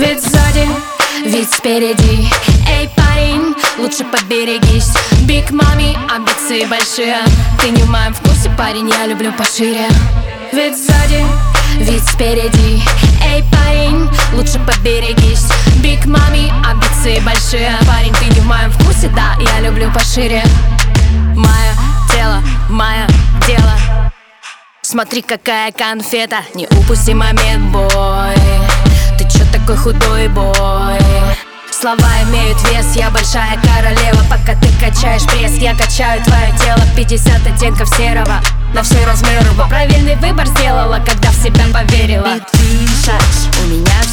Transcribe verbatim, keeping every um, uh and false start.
Ведь сзади, ведь спереди. Эй, парень, лучше поберегись. Биг мами, амбиции большие. Ты не в моем вкусе, парень, я люблю пошире. Ведь сзади, ведь спереди. Эй, парень, лучше поберегись. Биг мами, амбиции большие. Парень, ты не в моем вкусе, да, я люблю пошире. Мое тело, мое дело. Смотри, какая конфета, не упусти момент, бой. Ты чё такой худой, бой? Слова имеют вес, я большая королева. Пока ты качаешь пресс, я качаю твое тело. Пятьдесят оттенков серого, на все размеры. Правильный выбор сделала, когда в себя поверила. И ты, у меня